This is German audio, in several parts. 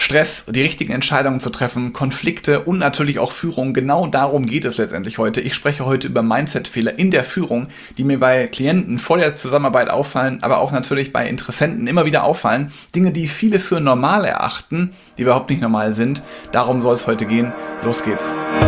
Stress, die richtigen Entscheidungen zu treffen, Konflikte und natürlich auch Führung. Genau darum geht es letztendlich heute. Ich spreche heute über Mindset-Fehler in der Führung, die mir bei Klienten vor der Zusammenarbeit auffallen, aber auch natürlich bei Interessenten immer wieder auffallen. Dinge, die viele für normal erachten, die überhaupt nicht normal sind. Darum soll es heute gehen. Los geht's.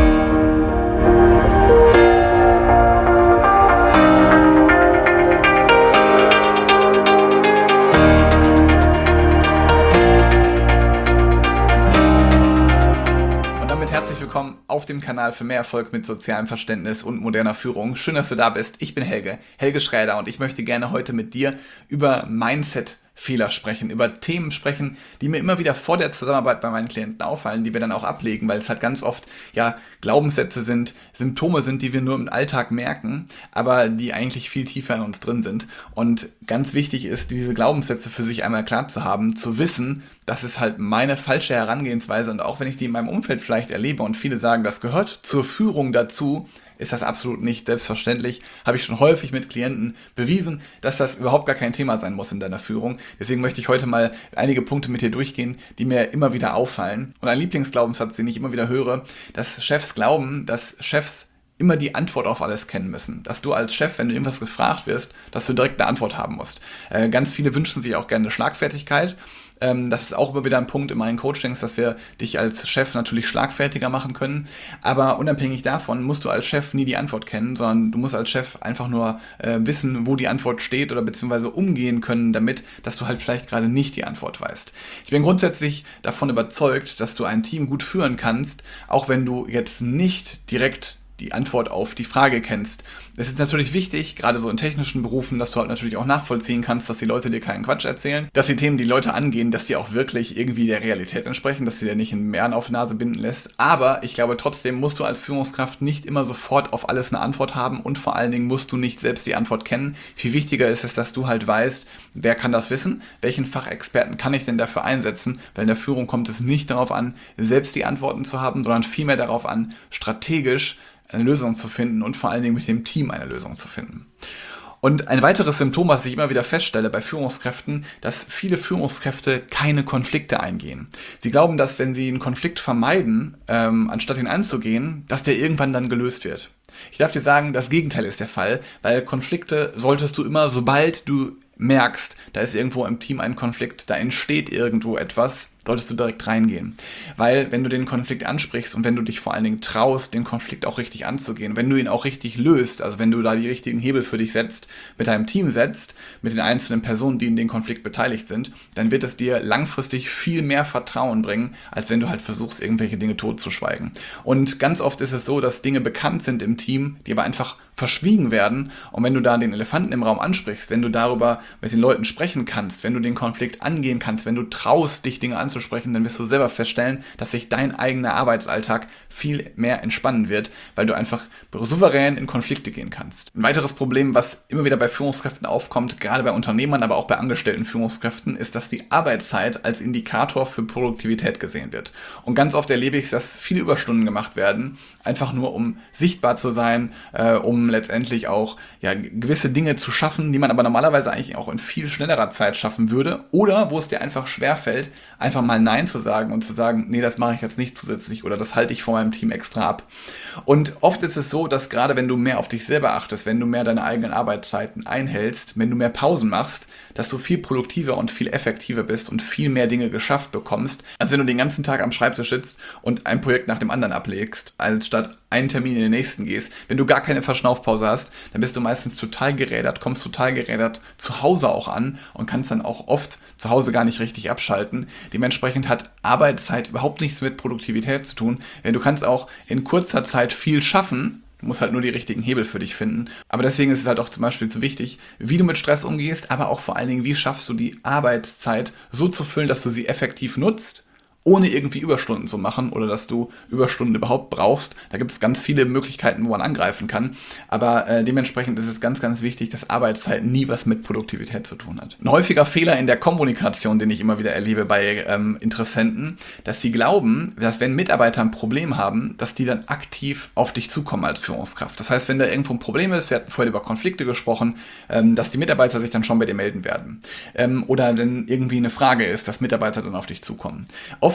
Herzlich willkommen auf dem Kanal für mehr Erfolg mit sozialem Verständnis und moderner Führung. Schön, dass du da bist. Ich bin Helge Schräder, und ich möchte gerne heute mit dir über Mindset-Fehler sprechen, über Themen sprechen, die mir immer wieder vor der Zusammenarbeit bei meinen Klienten auffallen, die wir dann auch ablegen, weil es halt ganz oft Glaubenssätze sind, Symptome sind, die wir nur im Alltag merken, aber die eigentlich viel tiefer in uns drin sind. Und ganz wichtig ist, diese Glaubenssätze für sich einmal klar zu haben, zu wissen, das ist halt meine falsche Herangehensweise, und auch wenn ich die in meinem Umfeld vielleicht erlebe und viele sagen, das gehört zur Führung dazu, ist das absolut nicht selbstverständlich. Habe ich schon häufig mit Klienten bewiesen, dass das überhaupt gar kein Thema sein muss in deiner Führung. Deswegen möchte ich heute mal einige Punkte mit dir durchgehen, die mir immer wieder auffallen. Und ein Lieblingsglaubenssatz, den ich immer wieder höre, dass Chefs glauben, dass Chefs immer die Antwort auf alles kennen müssen. Dass du als Chef, wenn du irgendwas gefragt wirst, dass du direkt eine Antwort haben musst. Ganz viele wünschen sich auch gerne Schlagfertigkeit. Das ist auch immer wieder ein Punkt in meinen Coachings, dass wir dich als Chef natürlich schlagfertiger machen können. Aber unabhängig davon musst du als Chef nie die Antwort kennen, sondern du musst als Chef einfach nur wissen, wo die Antwort steht, oder beziehungsweise umgehen können damit, dass du halt vielleicht gerade nicht die Antwort weißt. Ich bin grundsätzlich davon überzeugt, dass du ein Team gut führen kannst, auch wenn du jetzt nicht direkt die Antwort auf die Frage kennst. Es ist natürlich wichtig, gerade so in technischen Berufen, dass du halt natürlich auch nachvollziehen kannst, dass die Leute dir keinen Quatsch erzählen, dass die Themen, die Leute angehen, dass die auch wirklich irgendwie der Realität entsprechen, dass sie dir nicht einen Märchen auf die Nase binden lässt. Aber ich glaube, trotzdem musst du als Führungskraft nicht immer sofort auf alles eine Antwort haben, und vor allen Dingen musst du nicht selbst die Antwort kennen. Viel wichtiger ist es, dass du halt weißt, wer kann das wissen, welchen Fachexperten kann ich denn dafür einsetzen, weil in der Führung kommt es nicht darauf an, selbst die Antworten zu haben, sondern vielmehr darauf an, strategisch eine Lösung zu finden und vor allen Dingen mit dem Team eine Lösung zu finden. Und ein weiteres Symptom, was ich immer wieder feststelle bei Führungskräften, dass viele Führungskräfte keine Konflikte eingehen. Sie glauben, dass wenn sie einen Konflikt vermeiden, anstatt ihn anzugehen, dass der irgendwann dann gelöst wird. Ich darf dir sagen, das Gegenteil ist der Fall, weil Konflikte solltest du immer, sobald du merkst, da ist irgendwo im Team ein Konflikt, da entsteht irgendwo etwas, solltest du direkt reingehen. Weil wenn du den Konflikt ansprichst und wenn du dich vor allen Dingen traust, den Konflikt auch richtig anzugehen, wenn du ihn auch richtig löst, also wenn du da die richtigen Hebel für dich setzt, mit deinem Team setzt, mit den einzelnen Personen, die in den Konflikt beteiligt sind, dann wird es dir langfristig viel mehr Vertrauen bringen, als wenn du halt versuchst, irgendwelche Dinge totzuschweigen. Und ganz oft ist es so, dass Dinge bekannt sind im Team, die aber einfach verschwiegen werden, und wenn du da den Elefanten im Raum ansprichst, wenn du darüber mit den Leuten sprechen kannst, wenn du den Konflikt angehen kannst, wenn du traust, dich Dinge anzusprechen, dann wirst du selber feststellen, dass sich dein eigener Arbeitsalltag viel mehr entspannen wird, weil du einfach souverän in Konflikte gehen kannst. Ein weiteres Problem, was immer wieder bei Führungskräften aufkommt, gerade bei Unternehmern, aber auch bei angestellten Führungskräften, ist, dass die Arbeitszeit als Indikator für Produktivität gesehen wird. Und ganz oft erlebe ich, dass viele Überstunden gemacht werden, einfach nur um sichtbar zu sein, um letztendlich auch gewisse Dinge zu schaffen, die man aber normalerweise eigentlich auch in viel schnellerer Zeit schaffen würde, oder wo es dir einfach schwerfällt, einfach mal Nein zu sagen und zu sagen, nee, das mache ich jetzt nicht zusätzlich, oder das halte ich vor meinem Team extra ab. Und oft ist es so, dass gerade wenn du mehr auf dich selber achtest, wenn du mehr deine eigenen Arbeitszeiten einhältst, wenn du mehr Pausen machst, dass du viel produktiver und viel effektiver bist und viel mehr Dinge geschafft bekommst, als wenn du den ganzen Tag am Schreibtisch sitzt und ein Projekt nach dem anderen ablegst, als statt einen Termin in den nächsten gehst. Wenn du gar keine Verschnaufpause hast, dann bist du meistens total gerädert, kommst total gerädert zu Hause auch an und kannst dann auch oft zu Hause gar nicht richtig abschalten. Dementsprechend hat Arbeitszeit überhaupt nichts mit Produktivität zu tun, denn du kannst auch in kurzer Zeit viel schaffen. Du musst halt nur die richtigen Hebel für dich finden. Aber deswegen ist es halt auch zum Beispiel so wichtig, wie du mit Stress umgehst, aber auch vor allen Dingen, wie schaffst du die Arbeitszeit so zu füllen, dass du sie effektiv nutzt, ohne irgendwie Überstunden zu machen oder dass du Überstunden überhaupt brauchst. Da gibt es ganz viele Möglichkeiten, wo man angreifen kann. Aber dementsprechend ist es ganz, ganz wichtig, dass Arbeitszeit nie was mit Produktivität zu tun hat. Ein häufiger Fehler in der Kommunikation, den ich immer wieder erlebe bei Interessenten, dass sie glauben, dass wenn Mitarbeiter ein Problem haben, dass die dann aktiv auf dich zukommen als Führungskraft. Das heißt, wenn da irgendwo ein Problem ist, wir hatten vorhin über Konflikte gesprochen, dass die Mitarbeiter sich dann schon bei dir melden werden. Oder wenn irgendwie eine Frage ist, dass Mitarbeiter dann auf dich zukommen. Oft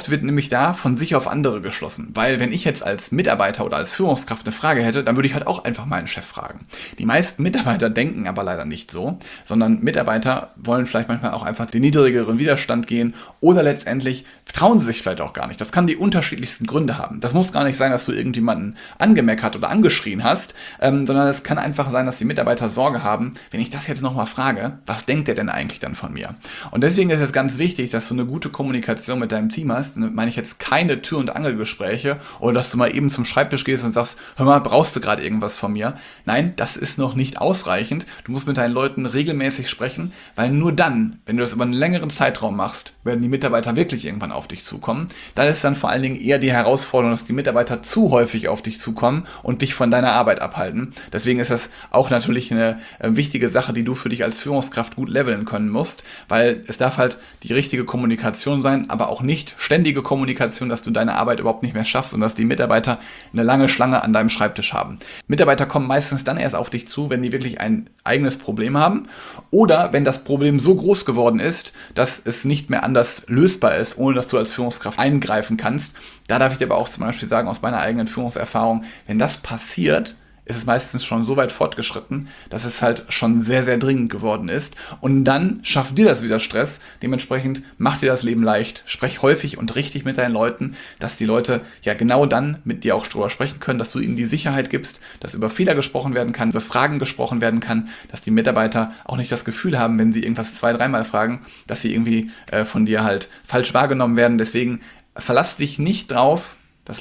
Oft wird nämlich da von sich auf andere geschlossen, weil wenn ich jetzt als Mitarbeiter oder als Führungskraft eine Frage hätte, dann würde ich halt auch einfach meinen Chef fragen. Die meisten Mitarbeiter denken aber leider nicht so, sondern Mitarbeiter wollen vielleicht manchmal auch einfach den niedrigeren Widerstand gehen oder letztendlich trauen sie sich vielleicht auch gar nicht. Das kann die unterschiedlichsten Gründe haben. Das muss gar nicht sein, dass du irgendjemanden angemeckert oder angeschrien hast, sondern es kann einfach sein, dass die Mitarbeiter Sorge haben, wenn ich das jetzt nochmal frage, was denkt der denn eigentlich dann von mir? Und deswegen ist es ganz wichtig, dass du eine gute Kommunikation mit deinem Team hast. Und meine ich jetzt keine Tür- und Angelgespräche oder dass du mal eben zum Schreibtisch gehst und sagst, hör mal, brauchst du gerade irgendwas von mir? Nein, das ist noch nicht ausreichend. Du musst mit deinen Leuten regelmäßig sprechen, weil nur dann, wenn du das über einen längeren Zeitraum machst, werden die Mitarbeiter wirklich irgendwann auf dich zukommen. Dann ist dann vor allen Dingen eher die Herausforderung, dass die Mitarbeiter zu häufig auf dich zukommen und dich von deiner Arbeit abhalten. Deswegen ist das auch natürlich eine wichtige Sache, die du für dich als Führungskraft gut leveln können musst, weil es darf halt die richtige Kommunikation sein, aber auch nicht ständige Kommunikation, dass du deine Arbeit überhaupt nicht mehr schaffst und dass die Mitarbeiter eine lange Schlange an deinem Schreibtisch haben. Mitarbeiter kommen meistens dann erst auf dich zu, wenn die wirklich ein eigenes Problem haben oder wenn das Problem so groß geworden ist, dass es nicht mehr anders lösbar ist, ohne dass du als Führungskraft eingreifen kannst. Da darf ich dir aber auch zum Beispiel sagen, aus meiner eigenen Führungserfahrung, wenn das passiert, ist es meistens schon so weit fortgeschritten, dass es halt schon sehr, sehr dringend geworden ist. Und dann schafft dir das wieder Stress. Dementsprechend mach dir das Leben leicht. Sprech häufig und richtig mit deinen Leuten, dass die Leute ja genau dann mit dir auch drüber sprechen können, dass du ihnen die Sicherheit gibst, dass über Fehler gesprochen werden kann, über Fragen gesprochen werden kann, dass die Mitarbeiter auch nicht das Gefühl haben, wenn sie irgendwas 2-, 3-mal fragen, dass sie irgendwie von dir halt falsch wahrgenommen werden. Deswegen verlass dich nicht drauf, dass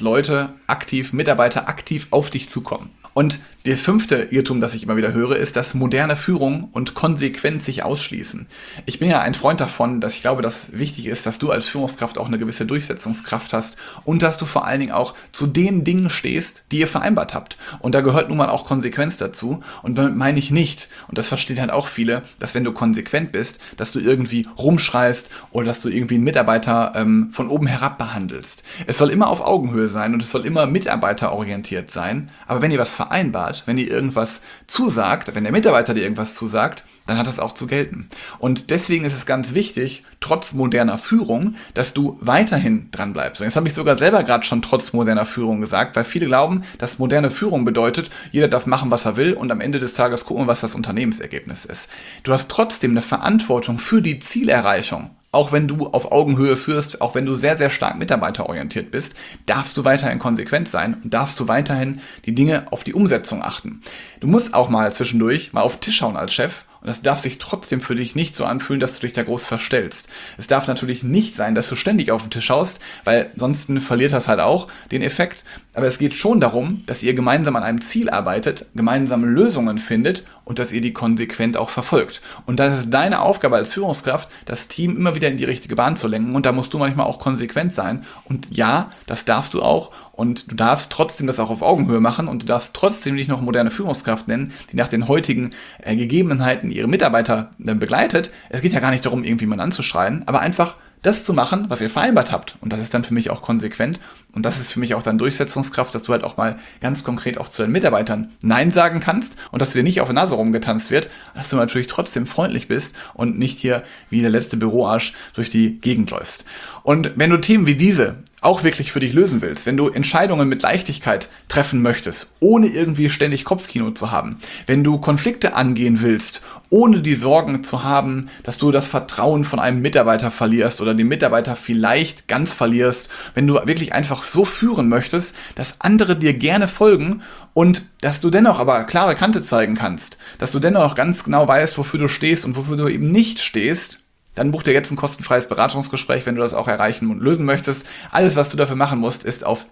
Mitarbeiter aktiv auf dich zukommen. Und das 5. Irrtum, das ich immer wieder höre, ist, dass moderne Führung und Konsequenz sich ausschließen. Ich bin ja ein Freund davon, dass ich glaube, dass wichtig ist, dass du als Führungskraft auch eine gewisse Durchsetzungskraft hast und dass du vor allen Dingen auch zu den Dingen stehst, die ihr vereinbart habt. Und da gehört nun mal auch Konsequenz dazu. Und damit meine ich nicht, und das verstehen halt auch viele, dass wenn du konsequent bist, dass du irgendwie rumschreist oder dass du irgendwie einen Mitarbeiter von oben herab behandelst. Es soll immer auf Augenhöhe sein und es soll immer mitarbeiterorientiert sein. Aber wenn ihr was vereinbart, wenn ihr irgendwas zusagt, wenn der Mitarbeiter dir irgendwas zusagt, dann hat das auch zu gelten. Und deswegen ist es ganz wichtig, trotz moderner Führung, dass du weiterhin dran bleibst. Und jetzt habe ich sogar selber gerade schon trotz moderner Führung gesagt, weil viele glauben, dass moderne Führung bedeutet, jeder darf machen, was er will und am Ende des Tages gucken, was das Unternehmensergebnis ist. Du hast trotzdem eine Verantwortung für die Zielerreichung. Auch wenn du auf Augenhöhe führst, auch wenn du sehr, sehr stark mitarbeiterorientiert bist, darfst du weiterhin konsequent sein und darfst du weiterhin die Dinge auf die Umsetzung achten. Du musst auch mal zwischendurch mal auf den Tisch schauen als Chef. Und das darf sich trotzdem für dich nicht so anfühlen, dass du dich da groß verstellst. Es darf natürlich nicht sein, dass du ständig auf den Tisch schaust, weil sonst verliert das halt auch den Effekt. Aber es geht schon darum, dass ihr gemeinsam an einem Ziel arbeitet, gemeinsame Lösungen findet und dass ihr die konsequent auch verfolgt. Und das ist deine Aufgabe als Führungskraft, das Team immer wieder in die richtige Bahn zu lenken. Und da musst du manchmal auch konsequent sein. Und ja, das darfst du auch. Und du darfst trotzdem das auch auf Augenhöhe machen und du darfst trotzdem nicht noch moderne Führungskraft nennen, die nach den heutigen Gegebenheiten ihre Mitarbeiter begleitet. Es geht ja gar nicht darum, irgendjemanden anzuschreien, aber einfach das zu machen, was ihr vereinbart habt. Und das ist dann für mich auch konsequent. Und das ist für mich auch dann Durchsetzungskraft, dass du halt auch mal ganz konkret auch zu deinen Mitarbeitern Nein sagen kannst und dass dir nicht auf der Nase rumgetanzt wird, dass du natürlich trotzdem freundlich bist und nicht hier wie der letzte Büroarsch durch die Gegend läufst. Und wenn du Themen wie diese auch wirklich für dich lösen willst, wenn du Entscheidungen mit Leichtigkeit treffen möchtest, ohne irgendwie ständig Kopfkino zu haben, wenn du Konflikte angehen willst, ohne die Sorgen zu haben, dass du das Vertrauen von einem Mitarbeiter verlierst oder den Mitarbeiter vielleicht ganz verlierst, wenn du wirklich einfach so führen möchtest, dass andere dir gerne folgen und dass du dennoch aber klare Kante zeigen kannst, dass du dennoch ganz genau weißt, wofür du stehst und wofür du eben nicht stehst, dann buch dir jetzt ein kostenfreies Beratungsgespräch, wenn du das auch erreichen und lösen möchtest. Alles, was du dafür machen musst, ist auf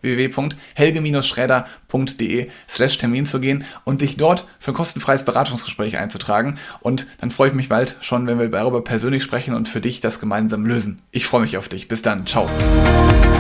www.helge-schräder.de/Termin zu gehen und dich dort für ein kostenfreies Beratungsgespräch einzutragen. Und dann freue ich mich bald schon, wenn wir darüber persönlich sprechen und für dich das gemeinsam lösen. Ich freue mich auf dich. Bis dann. Ciao.